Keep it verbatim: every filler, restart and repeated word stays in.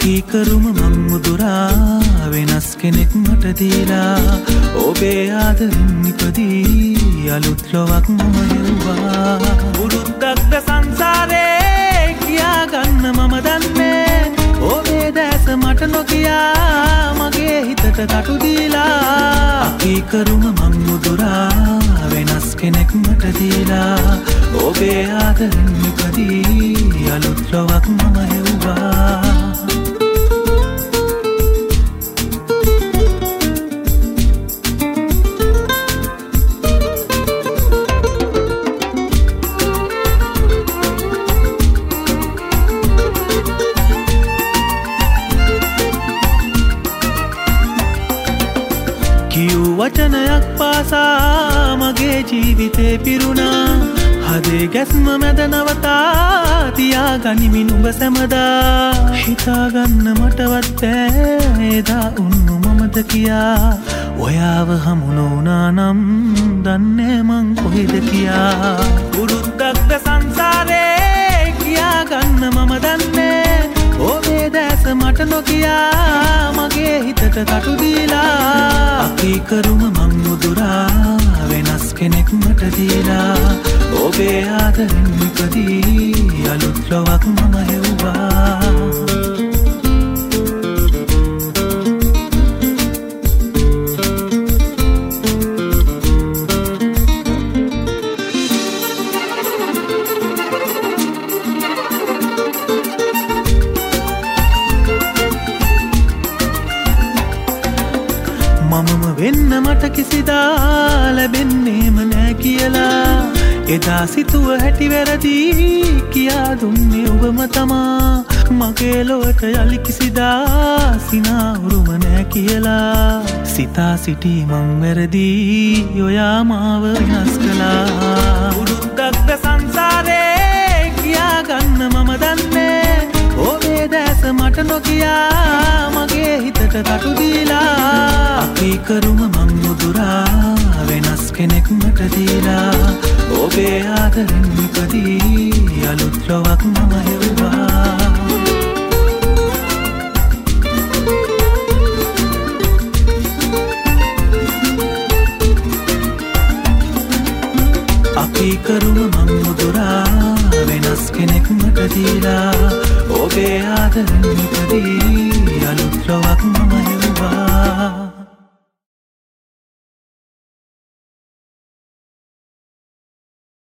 කීකරුම මං මුදුරා වෙනස් කෙනෙක් මට දීලා ඔබේ ආදරෙන් ඉපදී අලුත් ලොවක් මම හෙව්වා පුරුද්දක්ද සංසාරේ කියා ගන්න මම දන්නේ ඔබේ දැස මට නොකියා මගේ හිතට කටු දීලා කීකරුම මං මුදුරා වෙනස් කෙනෙක් මට දීලා ඔබේ ආදරෙන් ඉපදී අලුත් ලොවක් මම හෙව්වා වචනයක් පාසා මගේ ජීවිතේ පිරුණා හදේ ගැස්ම මැද නවතා තියා ගනිමින් උඹ සැමදා හිතාගන්න මටවත් බෑ එදා උන්නු මමද කියා ඔයාව හමු නොවුනා නම් දන්නේ මං කොහෙද කියා පුරුද්දක්ද සංසාරේ කියා ගන්න මම දන්නේ ඔබේ දැස මට නොකියා මගේ හිතට කටු දීලා කීකරුම මං මුදුරා වෙනස් කෙනෙක් මට දීලා ඔබේ ආදරෙන් ඉපදී අලුත් ලොවක් මම හෙව්වා මමම වෙන්න මට කිසිදා ලැබෙන්නේම නෑ කියලා එදා සිතුව හැටි වැරදි කියා දුන්නේ ඔබම තමා මගේ ලොවට යලි කිසිදා සිනාවුරුම නෑ කියලා සිතා සිටි මං වැරදි ඔයා මාව විනාශ කළා පුරුද්දක්ද සංසාරේ කියා ගන්න මම දන්නේ ඔබේ දැස මට නොකියා මගේ හිතට කටු දීලා කීකරුම මං මුදුරා වෙනස් කෙනෙක් මට දීලා ඔබේ ආදරෙන් ඉපදී අලුත් ලොවක් මම හෙව්වා කීකරුම මං මුදුරා වෙනස් කෙනෙක් මට දීලා ඔබේ ආදරෙන් ඉපදී අලුත් ලොවක්